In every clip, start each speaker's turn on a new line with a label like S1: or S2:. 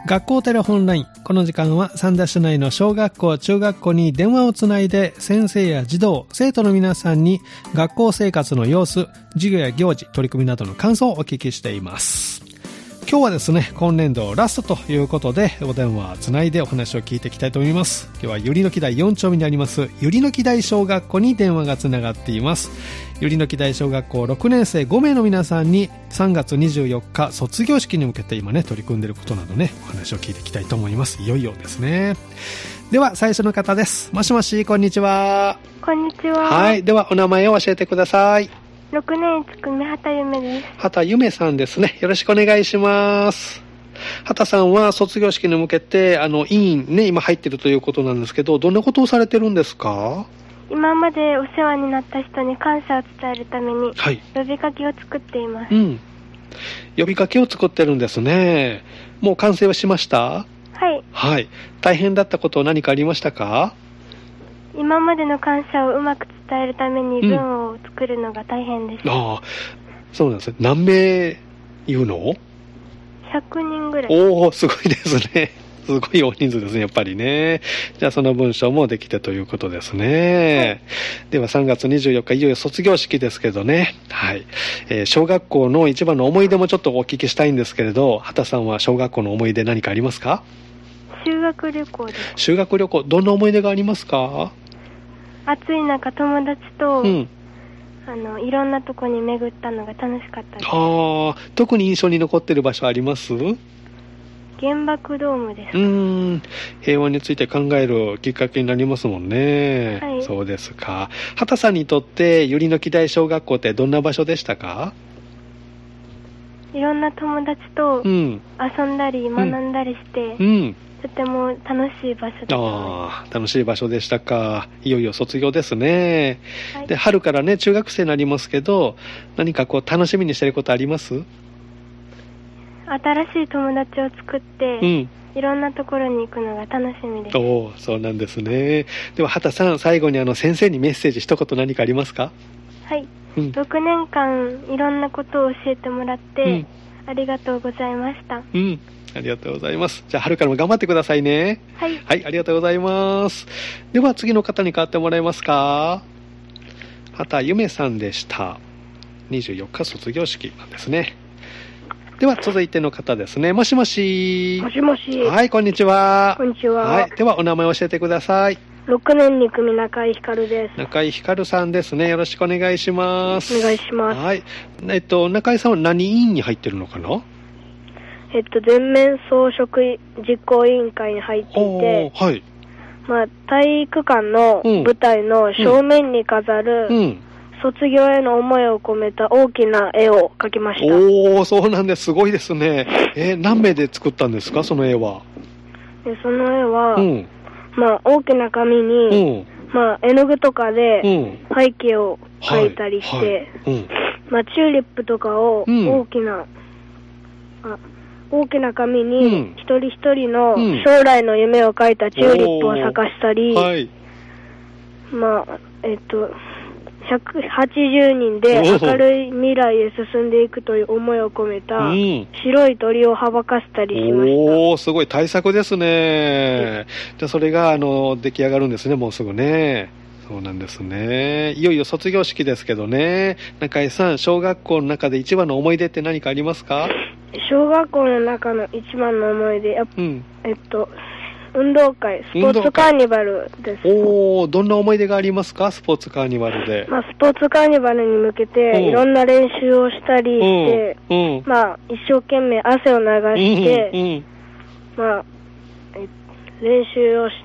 S1: 学校テレホンライン。この時間は三田市内の小学校、中学校に電話をつないで先生や児童、生徒の皆さんに学校生活の様子、授業や行事、取り組みなどの感想をお聞きしています。今日はですね、今年度ラストということでお電話つないでお話を聞いていきたいと思います。今日はゆりの木台4丁目にありますゆりの木台小学校に電話がつながっています。ゆりの木台小学校6年生5名の皆さんに3月24日卒業式に向けて今ね取り組んでいることなどねお話を聞いていきたいと思います。いよいよですね。では最初の方です。もしもし、こんにちは。
S2: こんにちは。
S1: はい、ではお名前を教えてください。
S2: 6年1組畑ゆめです。
S1: 畑ゆめさんですね。よろしくお願いします。畑さんは卒業式に向けて委員ね今入っているということなんですけど、どんなことをされてるんですか？
S2: 今までお世話になった人に感謝を伝えるために、はい、呼びかけを作っています。
S1: 呼びかけを作ってるんですね。もう完成はしました？
S2: はい。
S1: はい。大変だったこと何かありましたか？
S2: 今までの感謝をうまく伝えるために文を作るのが大変です。
S1: ああ、そうなんですね。何名言うの
S2: ？100人ぐらい。
S1: おー、すごいですね。すごい大人数ですね、やっぱりね。じゃあその文章もできてということですね。はい、では3月24日、いよいよ卒業式ですけどね。はい。小学校の一番の思い出もちょっとお聞きしたいんですけれど、畑さんは小学校の思い出何かありますか？
S2: 修学旅行です。
S1: 修学旅行、どんな思い出がありますか？
S2: 暑い中、友達と、いろんなとこに巡ったのが楽しかったです。
S1: ああ、特に印象に残っている場所あります？
S2: 原爆ドームです。
S1: 平和について考えるきっかけになりますもんね。はい、そうですか。畑さんにとってゆりの木台小学校ってどんな場所でしたか？
S2: いろんな友達と遊んだり学んだりして、とても楽しい場所でした。
S1: 楽しい場所でしたか。いよいよ卒業ですね。はい、で春からね中学生になりますけど、何かこう楽しみにしていることあります？
S2: 新しい友達を作って、いろんなところに行くのが楽しみです。
S1: そうなんですね。では畑さん、最後に先生にメッセージ一言何かありますか？
S2: はい、6年間いろんなことを教えてもらって、ありがとうございました。
S1: ありがとうございます。じゃあ春からも頑張ってくださいね。はい、ありがとうございます。では次の方に代わってもらえますか？畑ゆめさんでした。24日卒業式なんですね。では続いての方ですね。もしもし。
S2: もしもし。
S1: はい、こんにちは。
S2: こんにちは。
S1: はい、ではお名前を教えてください。
S2: 6年2組中井ひかるです。
S1: 中井ひかるさんですね。よろしくお願いします。
S2: お願いします。
S1: はい。中井さんは何委員に入ってるのかな？
S2: 全面装飾実行委員会に入っていて、はい。体育館の舞台の正面に飾る、卒業への思いを込めた大きな絵を描きました。
S1: そうなんです。すごいですね。何名で作ったんですか、その絵は？
S2: その絵は、大きな紙に、絵の具とかで背景を描いたりして、チューリップとかを大きな紙に一人一人の将来の夢を描いたチューリップを咲かしたり、180人で明るい未来へ進んでいくという思いを込めた白い鳥をはばかせたりしました。
S1: すごい大作ですね。じゃあそれが出来上がるんですね、もうすぐね。そうなんですね。いよいよ卒業式ですけどね。中井さん、小学校の中で一番の思い出って何かありますか？
S2: 小学校の中の一番の思い出、運動会、スポーツカーニバルです。
S1: どんな思い出がありますか？スポーツカーニバルで。
S2: スポーツカーニバルに向けていろんな練習をしたりして、一生懸命汗を流して、練習をして、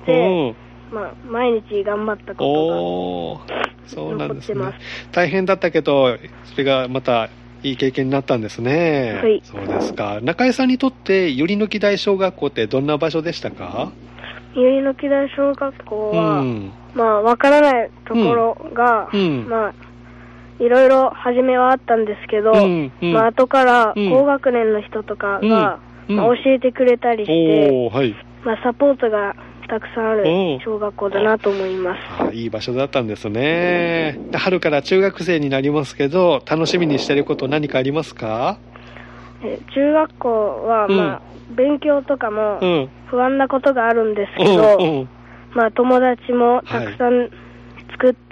S2: 毎日頑張ったことが残ってます。
S1: 大変だったけど、それがまたいい経験になったんですね。
S2: はい。
S1: そうですか。中井さんにとってゆりの木台小学校ってどんな場所でしたか？
S2: ゆりの木台小学校は、わからないところが、いろいろ初めはあったんですけど、後から高学年の人とかが、教えてくれたりして、サポートがたくさんある小学校だなと思います。
S1: いい場所だったんですね。春から中学生になりますけど、楽しみにしていること何かありますか？
S2: 中学校は、勉強とかも不安なことがあるんですけど、友達もたくさん作って、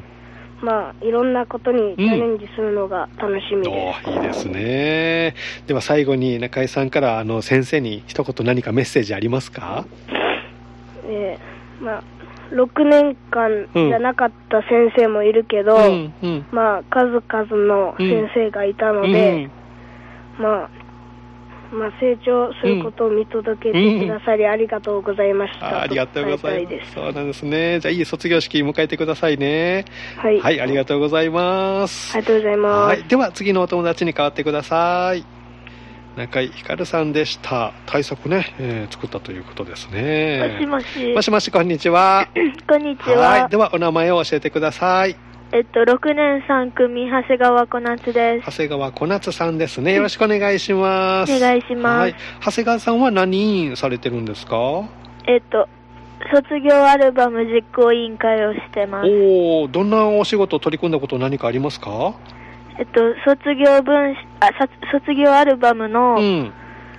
S2: いろんなことにチャレンジするのが楽しみです。
S1: いいですね。では最後に中井さんから先生に一言何かメッセージありますか？
S2: 6年間じゃなかった先生もいるけど、数々の先生がいたので、成長することを見届けてくださりありがとうございました。
S1: ありがとうございます。そうなんですね。じゃあいい卒業式迎えてくださいね。
S2: はい、
S1: はい、ありがとうございます。
S2: ありがとうございます。
S1: はい、では次のお友達に代わってください。中井ひかるさんでした。対策ね、作ったということですね。
S2: もしもし。
S1: もしもし、こんにちは。
S2: こんにちは。
S1: はい、ではお名前を教えてください。
S2: 6年3組、長谷川小夏です。
S1: 長谷川小夏さんですね。よろしくお願いします。
S2: お願いします。はい、
S1: 長谷川さんは何員されてるんですか？
S2: 卒業アルバム実行委員会をしてます。
S1: どんなお仕事取り組んだこと何かありますか？
S2: 卒業アルバムの、表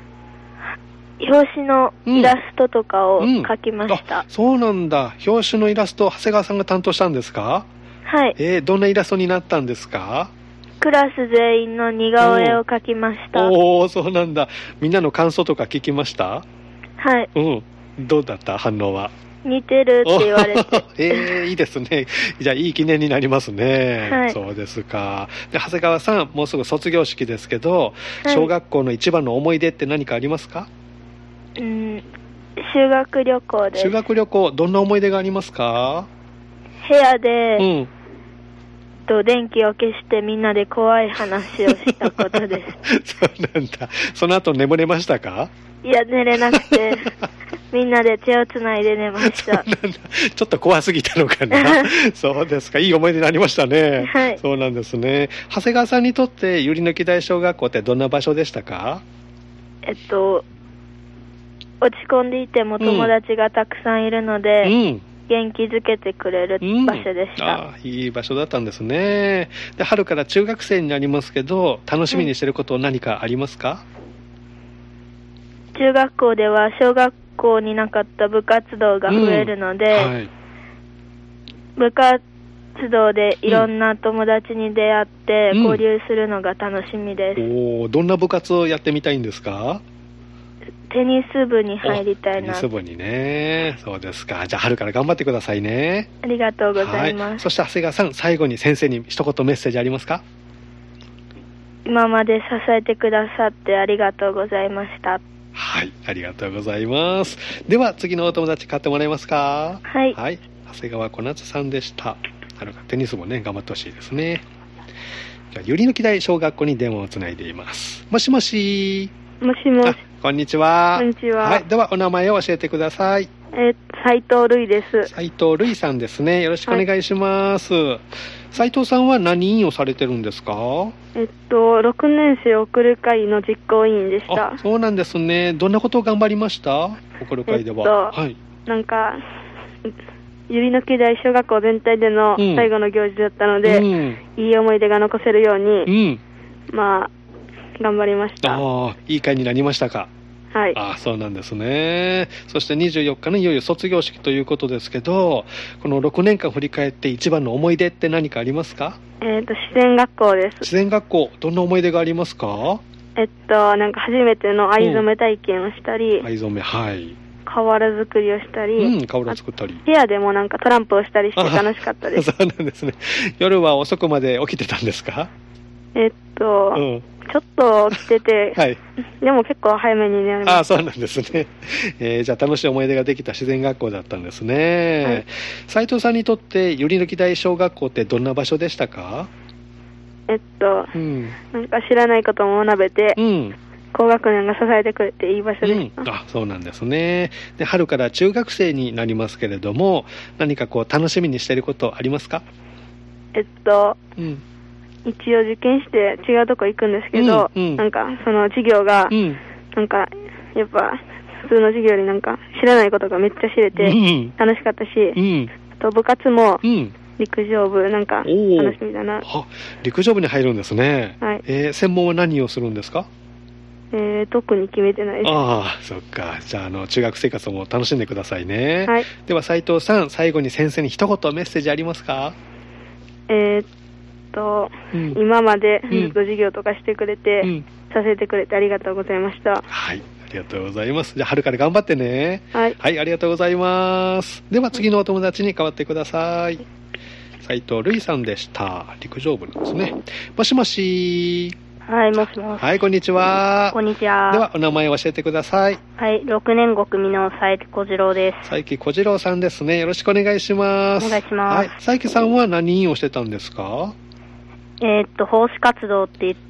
S2: 紙のイラストとかを描きました。
S1: そうなんだ。表紙のイラスト、長谷川さんが担当したんですか？
S2: はい。
S1: どんなイラストになったんですか？
S2: クラス全員の似顔絵を描きました。
S1: そうなんだ。みんなの感想とか聞きました？
S2: はい。
S1: どうだった反応は？
S2: 似てるって言われて。
S1: いいですね。じゃあいい記念になりますね。
S2: はい、
S1: そうですか。で、長谷川さん、もうすぐ卒業式ですけど、小学校の一番の思い出って何かありますか？
S2: 修学旅行です。
S1: 修学旅行、どんな思い出がありますか？
S2: 部屋で、電気を消してみんなで怖い話をしたことです。
S1: そうなんだ。その後眠れましたか？
S2: いや、寝れなくて。みんなで手をつないで寝ました。
S1: そうなんだ。ちょっと怖すぎたのかな。そうですか。いい思い出になりましたね。
S2: はい。
S1: そうなんですね。長谷川さんにとってゆりのき大小学校ってどんな場所でしたか？
S2: 落ち込んでいても友達がたくさんいるので、元気づけてくれる場所でした。
S1: いい場所だったんですね。で、春から中学生になりますけど、楽しみにしてること何かありますか？
S2: 中学校では小学校になかった部活動が増えるので、部活動でいろんな友達に出会って交流するのが楽しみです。
S1: どんな部活をやってみたいんですか？
S2: テニス部に入りたいな。
S1: テニス部にね。そうですか。じゃあ春から頑張ってくださいね。
S2: ありがとうございます。
S1: そして長谷川さん、最後に先生に一言メッセージありますか？
S2: 今まで支えてくださってありがとうございました。
S1: はい、ありがとうございます。では次のお友達買ってもらえますか？
S2: はい。
S1: 長谷川小夏さんでした。テニスもね、頑張ってほしいですね。じゃあ、ゆりのき大小学校に電話をつないでいます。もしもし。
S2: もしもし。
S1: こんにちは。
S2: こんにちは。
S1: はい、ではお名前を教えてください。
S2: 斉藤瑠衣です。
S1: 斉藤瑠衣さんですね。よろしくお願いします。斉藤さんは何員をされてるんですか
S2: ？6年生送る会の実行委員でした。
S1: そうなんですね。どんなことを頑張りました？送る会では。
S2: なんか、ゆりのき大小学校全体での最後の行事だったので、いい思い出が残せるように、頑張りました。
S1: いい会になりましたか？
S2: はい。
S1: そうなんですね。そして24日のいよいよ卒業式ということですけど、この6年間振り返って一番の思い出って何かありますか？
S2: 自然学校です。
S1: 自然学校、どんな思い出がありますか？
S2: なんか初めての藍染め体験をしたり、
S1: 藍染め、はい。
S2: 瓦作りをしたり、
S1: 瓦作ったり。
S2: 部屋でもなんかトランプをしたりして楽しかったです。
S1: そうなんですね。夜は遅くまで起きてたんですか？
S2: ちょっと起きてて、でも結構早めに寝ました。
S1: そうなんですね。じゃあ楽しい思い出ができた自然学校だったんですね。斉藤さんにとってゆりのき大小学校ってどんな場所でしたか？
S2: なんか知らないことも学べて、高学年が支えてくれていい場所でした。
S1: そうなんですね。で、春から中学生になりますけれども、何か楽しみにしていることありますか？
S2: 一応受験して違うとこ行くんですけど、なんかその授業が、なんかやっぱ普通の授業よりなんか知らないことがめっちゃ知れて楽しかったし、あと部活も陸上部なんか楽しみだな。
S1: 陸上部に入るんですね。専門は何をするんですか？
S2: 特に決めてないです。
S1: ああ、そっか。じゃあ、中学生活も楽しんでくださいね。
S2: はい。
S1: では、斉藤さん、最後に先生に一言メッセージありますか？
S2: 今までずっと授業とかしてくれて、させてくれてありがとうございました。
S1: はい。ありがとうございます。じゃあ、春から頑張ってね。
S2: はい。
S1: はい、ありがとうございます。では、次のお友達に代わってください。斉藤瑠衣さんでした。陸上部なんですね。もしもし。
S2: はい、もしもし。
S1: はい、こんにちは。
S2: こんにちは。
S1: では、お名前を教えてください。
S2: はい、6年5組の佐伯小次郎です。
S1: 佐伯小次郎さんですね。よろしくお願いします。
S2: お願いします。
S1: はい、佐伯さんは何をしてたんですか？
S2: 奉仕活動って言って、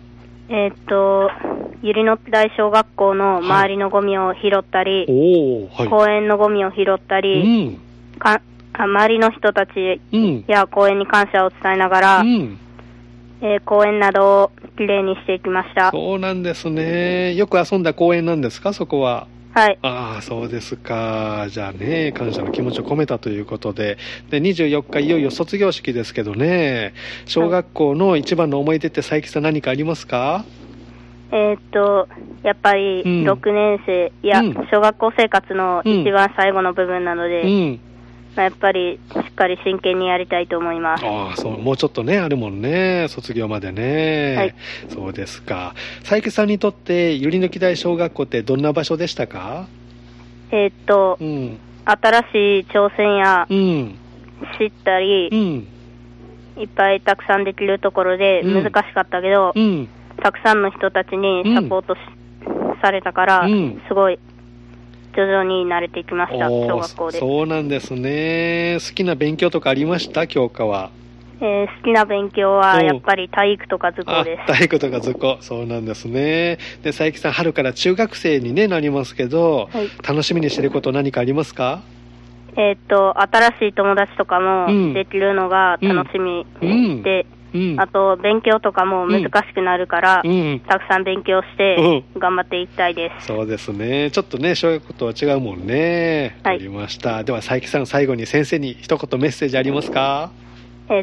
S2: ゆりの大小学校の周りのゴミを拾ったり、公園のゴミを拾ったり、周りの人たちや公園に感謝を伝えながら、公園などをきれいにしていきました。
S1: そうなんですね。よく遊んだ公園なんですか、そこは？
S2: はい。
S1: ああ、そうですか。じゃあね、感謝の気持ちを込めたということで、24日いよいよ卒業式ですけどね、小学校の一番の思い出って佐伯さん何かありますか？
S2: やっぱり6年生、小学校生活の一番最後の部分なので、やっぱりしっかり真剣にやりたいと思います。
S1: ああ、そう、もうちょっとね、あるもんね、卒業までね。はい。そうですか。佐伯さんにとって、ゆりのき台小学校ってどんな場所でしたか？新しい
S2: 挑戦や、知ったり、いっぱいたくさんできるところで難しかったけど、たくさんの人たちにサポートされたから、すごい、徐々に慣れてきました、小学校で。そうなんですね。
S1: 好きな勉強とかありました？教科は。
S2: 好きな勉強はやっぱり体育とか図工です。
S1: 体育とか図工、そうなんですね。で、佐伯さん、春から中学生に、なりますけど、楽しみにしてること何かありますか？
S2: 新しい友達とかもできるのが楽しみで、あと勉強とかも難しくなるから、たくさん勉強して頑張っていきたいです。
S1: そうですね。ちょっとね、小学校とは違うもんね。わかりました。では佐伯さん、最後に先生に一言メッセージありますか？
S2: う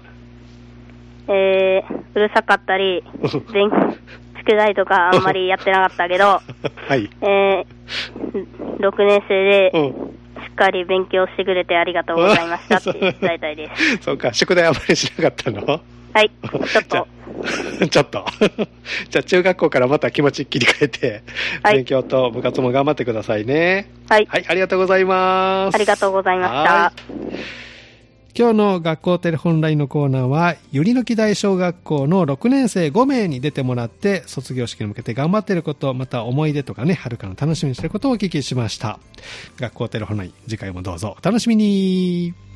S2: るさかったり宿題とかあんまりやってなかったけど、はい、6年生でしっかり勉強してくれてありがとうございましたって伝えたいです。
S1: そうか、宿題あんまりしなかったの？
S2: はい、ちょっと。
S1: ちょっと。じゃあ中学校からまた気持ち切り替えて、勉強と部活も頑張ってくださいね。はい。はい、ありがとうございます。
S2: ありがとうございました。
S1: 今日の学校テレホンラインのコーナーは、ゆりのき台小学校の6年生5名に出てもらって、卒業式に向けて頑張っていること、また思い出とかね、春からの楽しみにしていることをお聞きしました。学校テレホンライン、次回もどうぞお楽しみに。